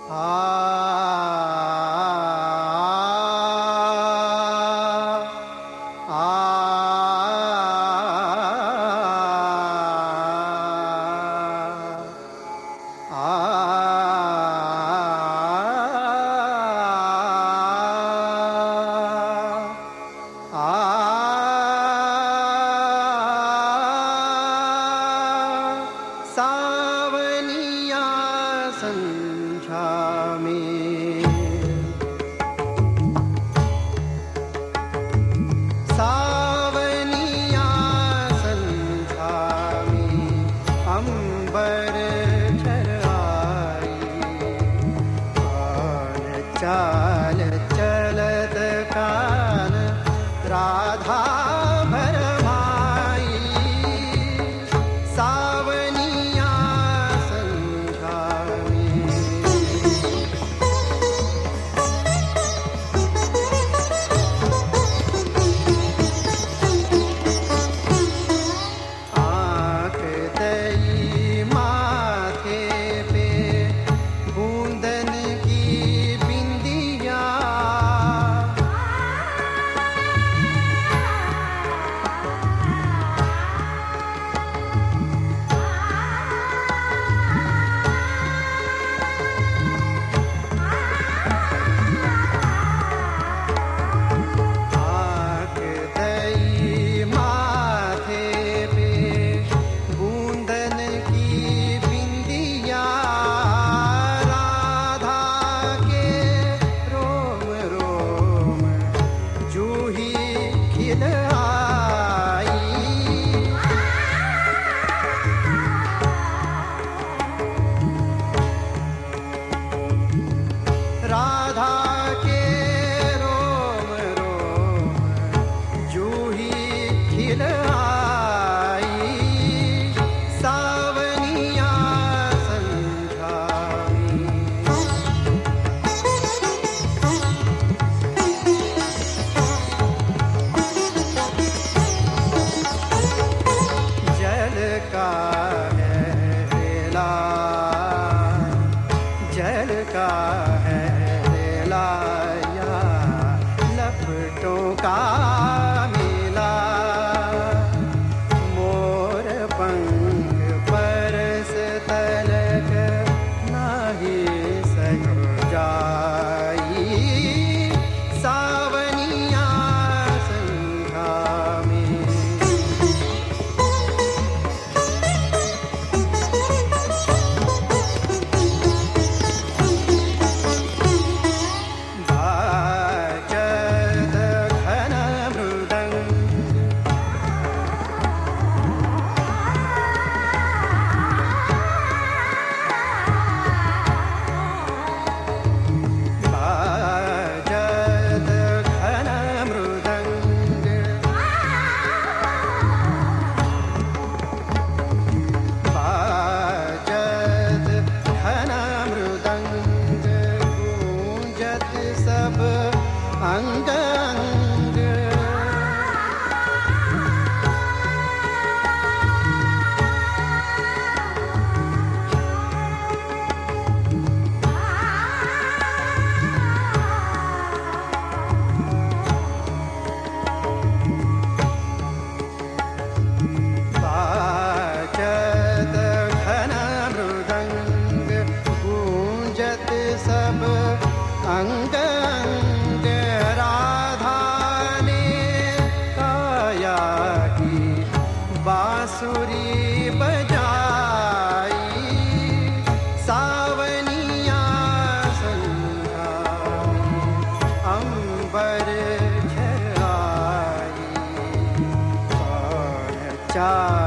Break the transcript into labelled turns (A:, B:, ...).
A: सावनिया संध्या में, सावनिया संध्या में अंबर झर आई। चाल चलत कान राधा भरमाई। सावनिया संध्या में, आँख दई माथे पे बूंदन की बिंदिया। आँख दई माथे पे बूंदन की बिंदिया। राधा के रोम रोम जूही खिल आई। राधा के रोम रोम जूही खिल आई। सावनिया संध्या में, जल का है रेला, जल का है रेला या लपटों का मेला। मोर पंख परस तलक नाही सह जाई। सावनिया संध्या में, बाजत घन मृदंग, बाजत घन मृदंग। बाजत घन मृदंग, गूंजत सब अंग अंग। बाजत घन मृदंग, गूंजत सब अंग अंग। राधा ने काया की बांसुरी बजाई। सावनिया संध्या में अंबर झर आई। चाल